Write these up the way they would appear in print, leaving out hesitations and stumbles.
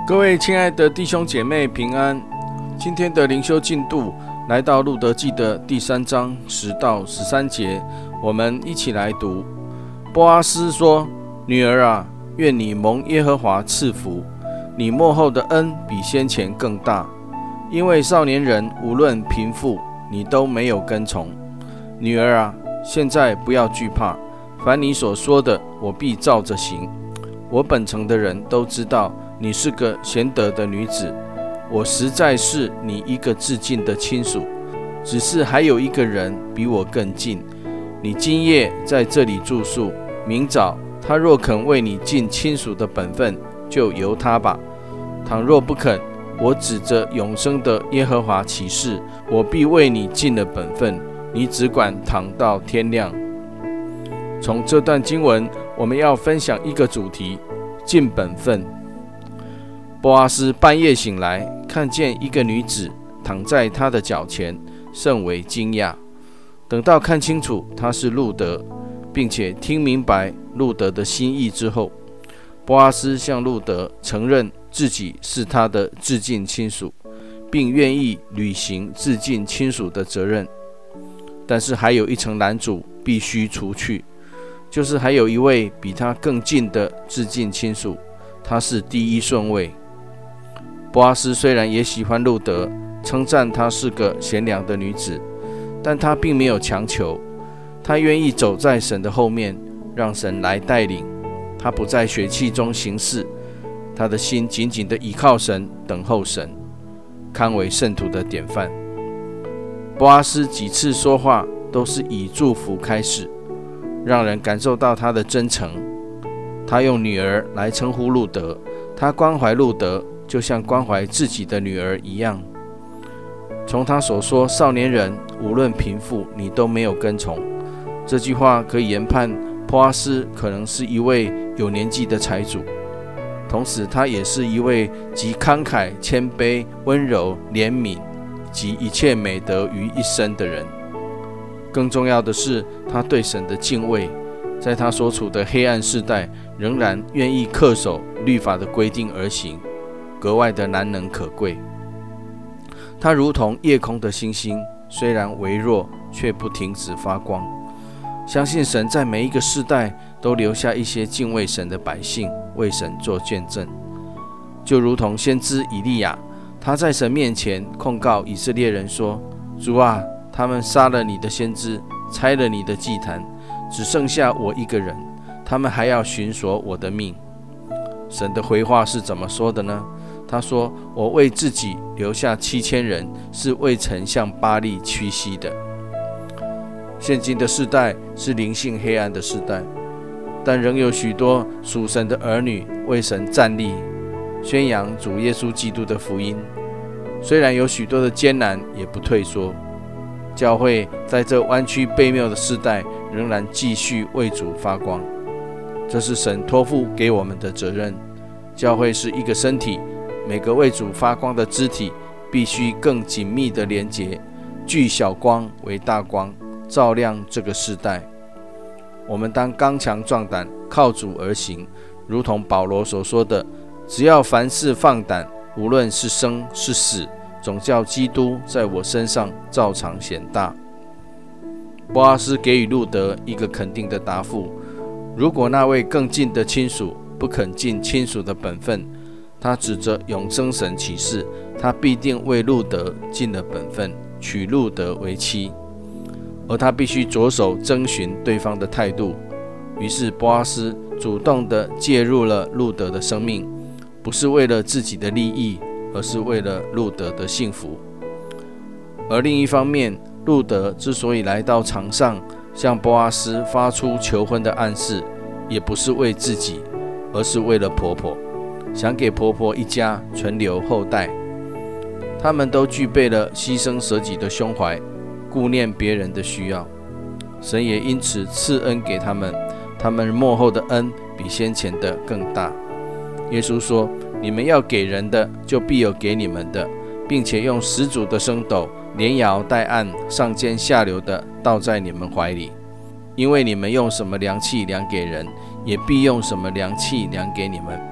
各位亲爱的弟兄姐妹平安，今天的灵修进度来到路得记的第3章10到13节，我们一起来读。波阿斯说：女儿啊，愿你蒙耶和华赐福，你末后的恩比先前更大，因为少年人无论贫富，你都没有跟从。女儿啊，现在不要惧怕，凡你所说的，我必照着行。我本城的人都知道你是个贤德的女子，我实在是你一个至近的亲属，只是还有一个人比我更近。你今夜在这里住宿，明早他若肯为你尽亲属的本分，就由他吧。倘若不肯，我指着永生的耶和华起誓，我必为你尽了本分，你只管躺到天亮。从这段经文，我们要分享一个主题：尽本分。波阿斯半夜醒来，看见一个女子躺在他的脚前，甚为惊讶。等到看清楚她是路得，并且听明白路得的心意之后，波阿斯向路得承认自己是他的至近亲属，并愿意履行至近亲属的责任。但是还有一层拦阻必须除去，就是还有一位比他更近的至近亲属，他是第一顺位。波阿斯虽然也喜欢路得，称赞她是个贤良的女子，但他并没有强求，他愿意走在神的后面，让神来带领。他不在血气中行事，他的心紧紧地倚靠神，等候神，堪为圣徒的典范。波阿斯几次说话都是以祝福开始，让人感受到他的真诚。他用女儿来称呼路得，他关怀路得，就像关怀自己的女儿一样。从他所说少年人无论贫富，你都没有跟从，这句话可以研判波阿斯可能是一位有年纪的财主，同时他也是一位集慷慨、谦卑、温柔、怜悯及一切美德于一身的人。更重要的是，他对神的敬畏，在他所处的黑暗世代，仍然愿意恪守律法的规定而行，格外的难能可贵。他如同夜空的星星，虽然微弱，却不停止发光。相信神在每一个世代都留下一些敬畏神的百姓，为神做见证。就如同先知以利亚，他在神面前控告以色列人说：主啊，他们杀了你的先知，拆了你的祭坛，只剩下我一个人，他们还要寻索我的命。神的回话是怎么说的呢？他说：我为自己留下7000人，是未曾向巴力屈膝的。现今的世代是灵性黑暗的世代，但仍有许多属神的儿女为神站立，宣扬主耶稣基督的福音。虽然有许多的艰难，也不退缩。教会在这弯曲悖谬的世代，仍然继续为主发光。这是神托付给我们的责任。教会是一个身体，每个为主发光的肢体必须更紧密的连结，聚小光为大光，照亮这个世代。我们当刚强壮胆，靠主而行，如同保罗所说的：只要凡事放胆，无论是生是死，总叫基督在我身上照常显大。波阿斯给予路得一个肯定的答复：如果那位更近的亲属不肯尽亲属的本分，他指着永生神起誓，他必定为路得尽了本分，娶路得为妻。而他必须着手征询对方的态度。于是波阿斯主动地介入了路得的生命，不是为了自己的利益，而是为了路得的幸福。而另一方面，路得之所以来到场上向波阿斯发出求婚的暗示，也不是为自己，而是为了婆婆，想给婆婆一家存留后代。他们都具备了牺牲舍己的胸怀，顾念别人的需要。神也因此赐恩给他们，他们末后的恩比先前的更大。耶稣说：你们要给人的，就必有给你们的，并且用十足的升斗，连摇带按，上尖下流的倒在你们怀里。因为你们用什么量器量给人，也必用什么量器量给你们。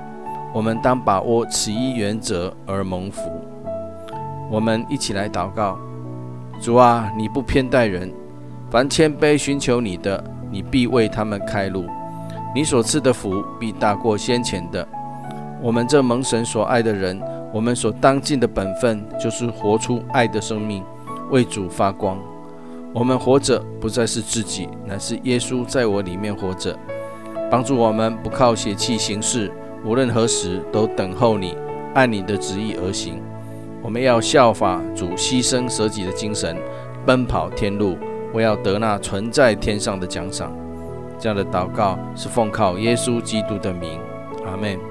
我们当把握此一原则而蒙福。我们一起来祷告。主啊，你不偏待人，凡谦卑寻求你的，你必为他们开路。你所赐的福必大过先前的。我们这蒙神所爱的人，我们所当尽的本分就是活出爱的生命，为主发光。我们活着不再是自己，乃是耶稣在我里面活着。帮助我们不靠血气行事，无论何时都等候你，按你的旨意而行。我们要效法主牺牲舍己的精神，奔跑天路，我要得那存在天上的奖赏。这样的祷告是奉靠耶稣基督的名，阿们。